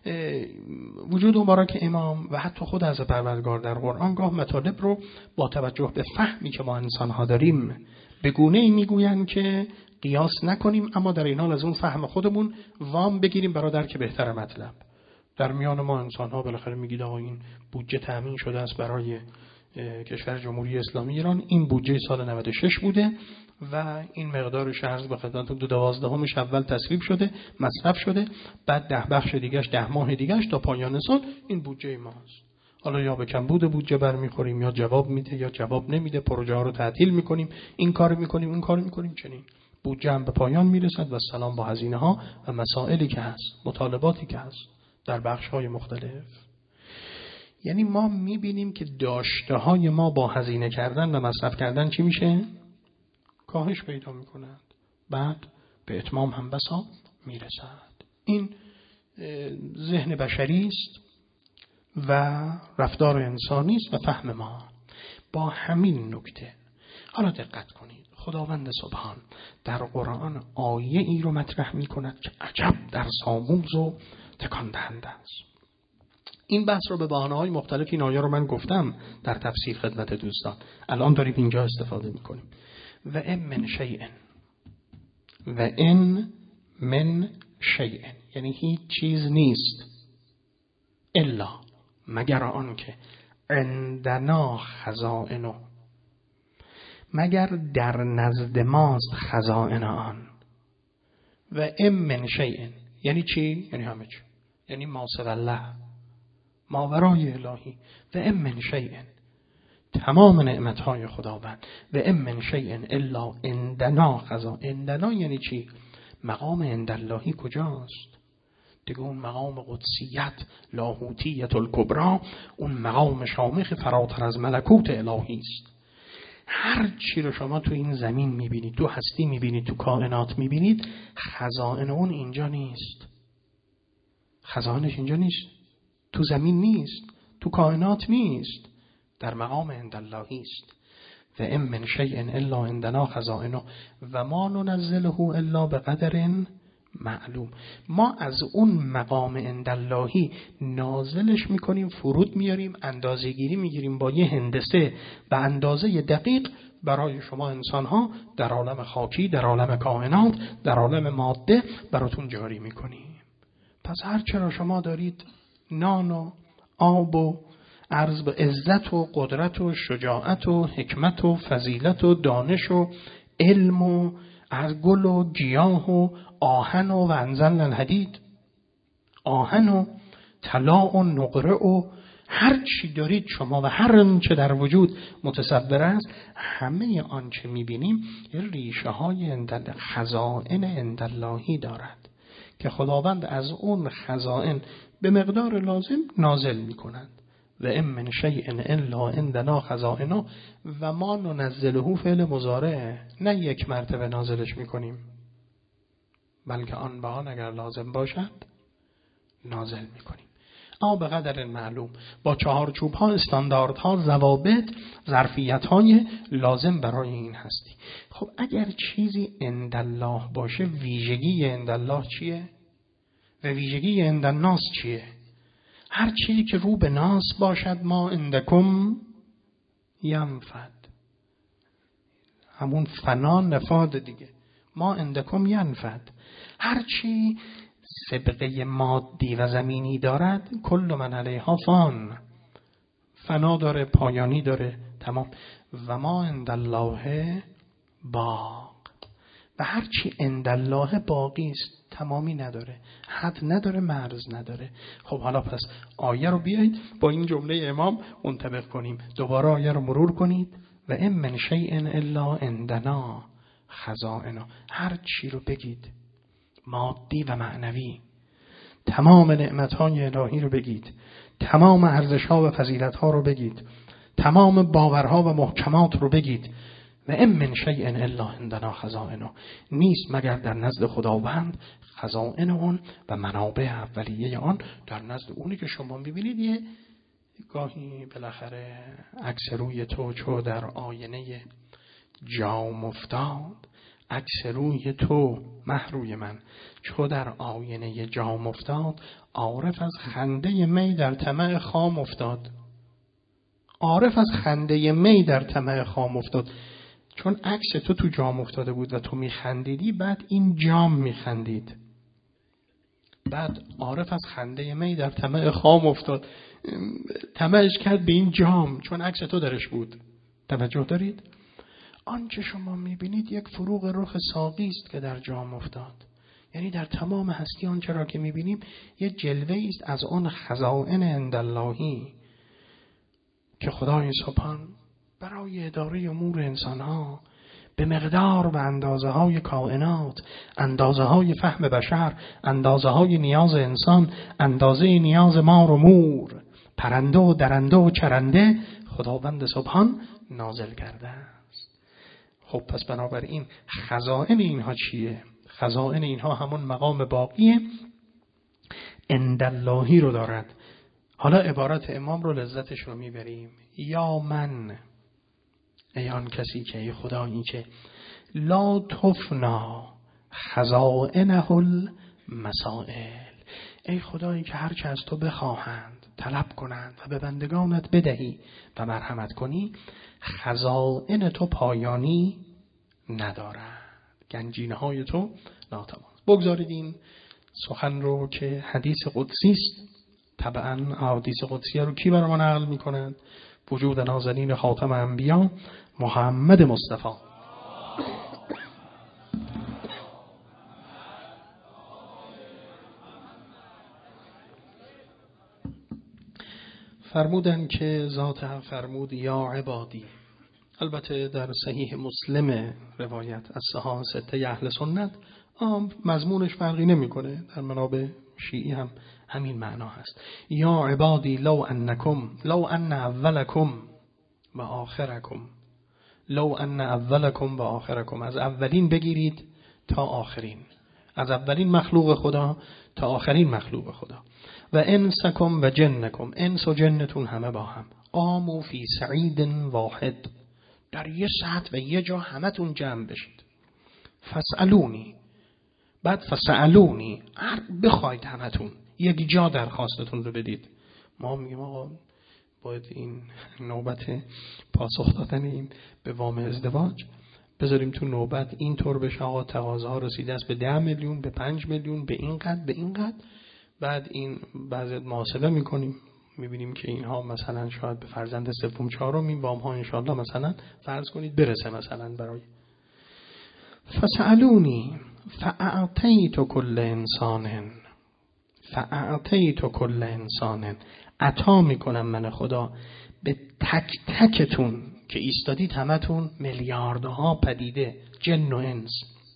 وجود مبارک امام و حتی خود از پروردگار در قرآن گاه مطالب رو با توجه به فهمی که ما انسان ها داریم به گونه‌ای میگویند که قیاس نکنیم، اما در این حال از اون فهم خودمون وام بگیریم برای درک بهتر مطلب. در میان ما انسان ها بالاخره میگید آقا این بودجه تامین شده است برای کشور جمهوری اسلامی ایران، این بودجه سال نود و شش بوده و این مقدارش عرض به خدمتتون دو دوازدهمش اول تصویب شده، مصرف شده، بعد ده بخش دیگهش ده ماه دیگهش تا پایان سال این بودجه ماست. حالا یا به کمبود بودجه برمیخوریم، یا جواب میده یا جواب نمیده، پروژه ها رو تعطیل میکنیم، این کارو میکنیم اون کارو میکنیم، چنین بودجه هم به پایان میرسد و سلام با هزینه ها و مسائلی که هست، مطالباتی که هست در بخش های مختلف. یعنی ما میبینیم که داشته های ما با هزینه کردن و مصرف کردن چی میشه؟ کاهش پیدا میکنند، بعد به اتمام هم بسا میرسد. این ذهن بشری است و رفتار انسانی است و فهم ما. با همین نکته حالا دقت کنید، خداوند سبحان در قرآن آیه ای رو مطرح می کند که عجب در ساموز و تکان دهنده است. این بحث رو به بهانه‌های مختلف این آیه رو من گفتم در تفسیر خدمت دوستان، الان داریم اینجا استفاده میکنیم. و ان من شیء، و ان من شیء یعنی هیچ چیز نیست، الا مگر آن که عندنا خزائنه، مگر در نزد ماست خزائن آن. و ان من شیء یعنی چی؟ یعنی همه چی، یعنی ما سوی الله، ماورای الهی. و ان من شیء تمام نعمتهای خداوند. و ان من شیء الا عندنا خزائن. عندنا یعنی چی؟ مقام عنداللهی کجاست؟ دیگه اون مقام قدسیت لاهوتیت الکبرا، اون مقام شامخ فراتر از ملکوت الهی است. هر چی رو شما تو این زمین میبینید، تو هستی میبینید، تو کائنات میبینید، خزائن اون اینجا نیست. خزائنش اینجا نیست، تو زمین نیست، تو کائنات نیست، در مقام عنداللهی است. و ان من شیء الا عندنا خزائنه و ما ننزله الا بقدر معلوم. ما از اون مقام عنداللهی نازلش میکنیم، فرود میاریم، اندازه گیری میگیریم با یه هندسه و اندازه دقیق برای شما انسان ها در عالم خاکی، در عالم کائنات، در عالم ماده براتون جاری میکنیم. پس هر چرا شما دارید نان و آب و عرض به عزت و قدرت و شجاعت و حکمت و فضیلت و دانش و علم و از گل و گیاه و آهن و انزلنا الحدید، آهن و طلا و نقره و هر چی دارید شما و هر آنچه در وجود متصور است، همه آنچه میبینیم یه ریشه های اندل خزائن عنداللهی دارد که خداوند از اون خزائن به مقدار لازم نازل میکند. و ان من شیء الا عندنا خزائنه و ما ننزله فعل مضارع، نه یک مرتبه نازلش میکنیم، بلکه آن به آن اگر لازم باشد نازل میکنیم. اما به قدر معلوم، با چهارچوب ها، استاندارد ها، ضوابط، ظرفیت های لازم برای این هستی. خب اگر چیزی عندالله باشه، ویژگی عندالله چیه؟ و ویژگی عندالناس چیه؟ هر چیزی که رو به ناس باشد، ما عندکم ینفد، همون فنا نفاد دیگه، ما عندکم ینفد. هر چی سابقه مادی و زمینی دارد، کل من علیها فان، فنا داره، پایانی داره، تمام. و ما عندالله باق، و هر چی عندالله باقی است، تمامی نداره، حد نداره، مرز نداره. خب حالا پس آیه رو بیایید با این جمله امام منطبق کنیم. دوباره آیه رو مرور کنید. و ان من شیء الا عندنا خزائنه، هر چی رو بگید، مادی و معنوی، تمام نعمتهای الهی رو بگید، تمام ارزش‌ها و فضیلت‌ها رو بگید، تمام باورها و محکمات رو بگید. و ان من شیء الا عندنا خزائنه، نیست مگر در نزد خداوند خزائن اون و منابع اولیه آن در نزد اونی که شما می‌بینید. یه گاهی بالاخره عکس روی تو چو در آینه جام افتاد، عکس روی تو مه روی من چو در آینه جام افتاد، عارف از خنده می در طمع خام افتاد. عارف از خنده می در طمع خام افتاد، چون عکس تو تو جام افتاده بود و تو میخندیدی، بعد این جام میخندید، بعد عارف از خنده می در طمع خام افتاد، طمعش کرد به این جام چون عکس تو درش بود. توجه دارید؟ آنچه شما میبینید یک فروغ رخ ساقی است که در جام افتاد. یعنی در تمام هستی آنچه را که میبینیم یک جلوه است از آن خزائن عنداللهی که خدای سبحان برای اداره امور انسانها به مقدار و اندازه های کائنات، اندازه های فهم بشر، اندازه های نیاز انسان، اندازه نیاز مار و مور، پرنده و درنده و چرنده، خداوند سبحان نازل کرده است. خب پس بنابراین خزائن اینها چیه؟ خزائن اینها همون مقام باقی عنداللهی رو دارد. حالا عبارت امام رو لذتش رو میبریم. یا من، ای آن کسی که، ای خدایی که لا تفنا خزائنه المسائل، ای خدایی که هر چه از تو بخواهند طلب کنند و به بندگانت بدهی و مرحمت کنی، خزائن تو پایانی ندارد، گنجینه های تو ناتمام. بگذارید این سخن رو که حدیث قدسی است. طبعا حدیث قدسی رو کی برای ما نقل میکنند؟ وجود نازنین خاتم انبیا محمد مصطفی. فرمودن که ذات حق فرمود یا عبادی. البته در صحیح مسلم روایت از صحاح سته اهل سنت آم مضمونش فرقی نمیکنه، در منابع شیعی هم همین معنا هست. یا عبادی لو انکم لو ان اولکم و آخرکم لو ان اولکم و آخرکم، از اولین بگیرید تا آخرین، از اولین مخلوق خدا تا آخرین مخلوق خدا، و انسکم و جنکم، انس و جنتون همه با هم، قاموا فی سعید واحد، در یه سطح و یه جا همتون جمع بشید. فسألونی، بعد فسألونی، بخواید همتون یک جا درخواستتون رو بدید. ما میگیم آقا باید این نوبت پاسخ دادن این به وام ازدواج بذاریم تو نوبت این طور بشه آقا تقاضاها رسیده است به ده میلیون، به پنج میلیون، به این قد، به این قد، بعد این بعضی محاسبه میکنیم میبینیم که اینها مثلا شاید به فرزند سوم چهارم این وام ها انشالله مثلا فرض کنید برسه مثلا برای فسألونی فاعطیت کل انسان فاعطیت کل انسان، عطا میکنم من خدا به تک تکتون که ایستادید همتون میلیاردها پدیده جن و انس،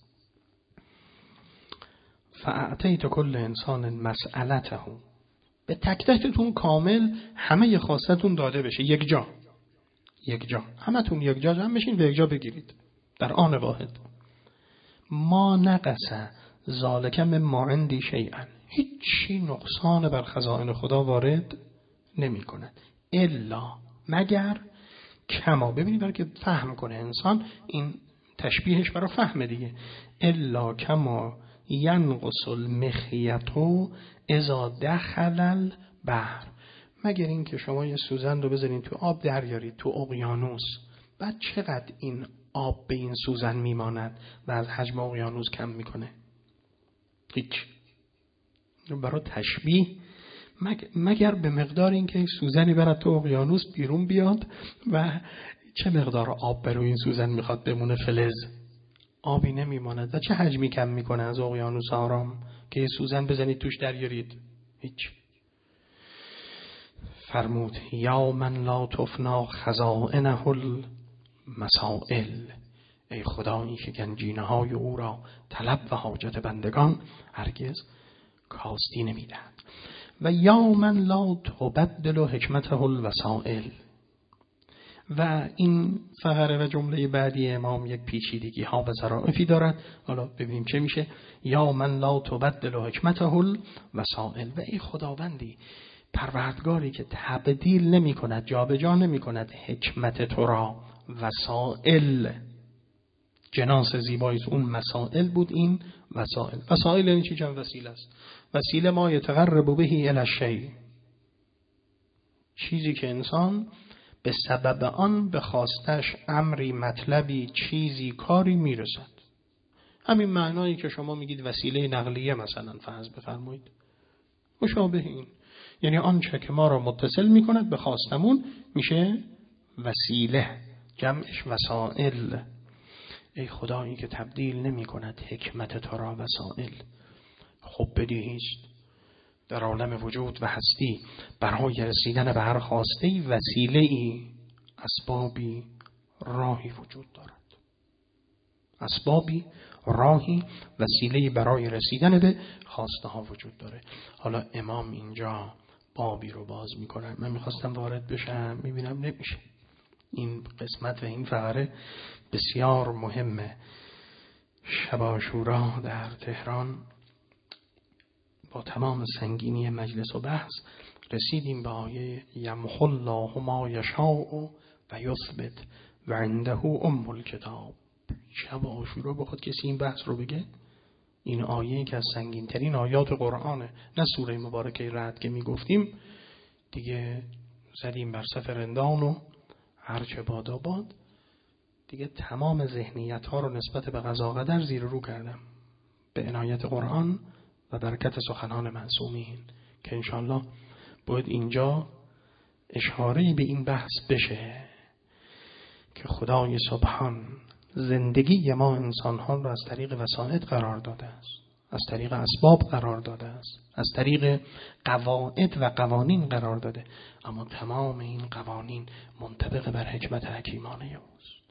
فاعطیت کل انسان مسئلته، به تک تکتون کامل همه خواستتون داده بشه، یک جا یک جا همتون یک جا جمع بشین و یک جا بگیرید در آن واحد. ما نقص ذالک مما عندی شیئا، هیچی نقصان بر خزائن خدا وارد نمی کند، الا مگر کما، ببینید برای که فهم کنه انسان، این تشبیهش برای فهم دیگه، الا کما ینقص المخیتو اذا دخل البحر، مگر این که شما یه سوزن رو بذارین تو آب دریارید تو اقیانوس، بعد چقدر این آب به این سوزن میماند و از حجم اقیانوس کم میکنه؟ هیچ. برای تشبیه مگر به مقدار این که سوزنی برد تو اقیانوس بیرون بیاد و چه مقدار آب بر این سوزن میخواد بمونه فلز، آبی نمیماند و چه حجمی کم میکنه از اقیانوس آرام که یه سوزن بزنید توش دریارید؟ هیچ. فرمود یا من لا تفنا خزائنه المسائل، ای خدایی که گنجینه های او را طلب و حاجت بندگان هرگز کاستی نمیدهد. و یا من لا تبدل حکمته الوسائل، و این فقره و جمله بعدی امام یک پیچیدگی ها و ظرافی دارد. حالا ببینیم چه میشه. یا من لا تبدل حکمته الوسائل، و ای خداوندی پروردگاری که تبدیل نمی کند، جابجا نمی کند حکمت تو را، وسائل جناس زیبایی اون مسائل بود، این وسائل. وسائل این چی؟ جمع وسیله است. وسیله ما یتقرب بهی الی الشیء، چیزی که انسان به سبب آن به خواستش امری، مطلبی، چیزی، کاری میرسد. همین معنایی که شما میگید وسیله نقلیه مثلا فرض بفرمایید، مشابه این، یعنی آنچه که ما را متصل میکند به خواستمون میشه وسیله، جمعش وسائل. ای خدایی که تبدیل نمی کند حکمت تو را وسائل، خب بدیهیست در عالم وجود و هستی برای رسیدن به هر خواسته وسیله‌ای، اسبابی، راهی وجود دارد، اسبابی، راهی، وسیله‌ای برای رسیدن به خواسته ها وجود داره. حالا امام اینجا بابی رو باز میکنه، من میخواستم وارد بشم میبینم نمیشه. این قسمت و این فقره بسیار مهمه. شب عاشورا در تهران با تمام سنگینی مجلس و بحث رسیدیم به آیه یمحو الله ما یشاء و یثبت و عنده ام الکتاب. شب عاشورا بخواد کسی این بحث رو بگه، این آیه که از سنگین ترین آیات قرآنه، نه سوره مبارکه رعد که میگفتیم دیگه زدیم بر صف رندان و هرچه بادا باد. دیگه تمام ذهنیت ها رو نسبت به قضا قدر زیر رو کردم به عنایت قرآن و برکت سخنان معصومین که انشالله باید اینجا اشاره‌ای به این بحث بشه که خدای سبحان زندگی ما انسان‌ها را از طریق وسائط قرار داده است، از طریق اسباب قرار داده است، از طریق قواعد و قوانین قرار داده، اما تمام این قوانین منطبق بر حکمت حکیمانه اوست.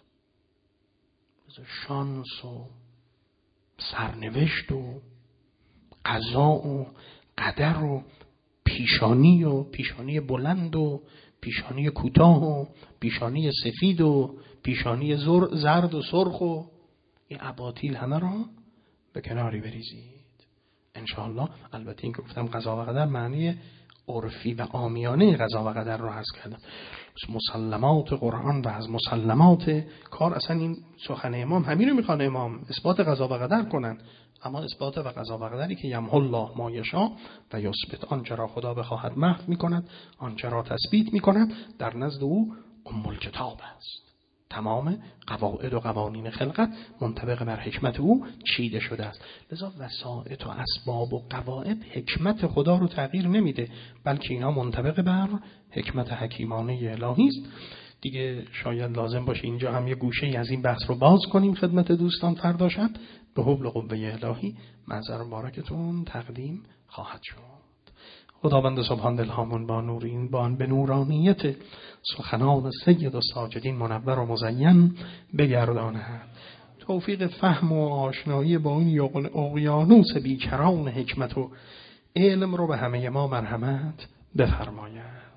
شانس و سرنوشت و قضا و قدر و پیشانی و پیشانی بلند و پیشانی کوتاه و پیشانی سفید و پیشانی زرد و سرخ و این اباطیل همه را به کناری بریزید انشاءالله. البته این که گفتم قضا و قدر معنی عرفی و عامیانه قضا و قدر را هست کردم. مسلمات قرآن و از مسلمات کار اصلا این سخن امام همین رو میخوان امام اثبات قضا و قدر کنن، اما اثبات و قضا و قدری که یمحو الله ما یشاء و یثبت، آنچه را خدا بخواهد محو میکند، آنچه را تثبیت میکند، در نزد او ام الکتاب است. تمام قواعد و قوانین خلقت منطبق بر حکمت او چیده شده است. لذا وسائط و اسباب و قواعد حکمت خدا رو تغییر نمیده، بلکه اینا منطبق بر حکمت حکیمانه الهی است. دیگه شاید لازم باشه اینجا هم یه گوشه از این بحث رو باز کنیم خدمت دوستان. فردا شب به حبل قوه الهی منظر مبارکتون تقدیم خواهد شد. خداوند سبحان دلهامون با نورین بان به نورانیت سخنان سید و ساجدین منور و مزین بگرداند. توفیق فهم و آشنایی با این اقیانوس بیکران حکمت و علم رو به همه ما مرحمت بفرماید.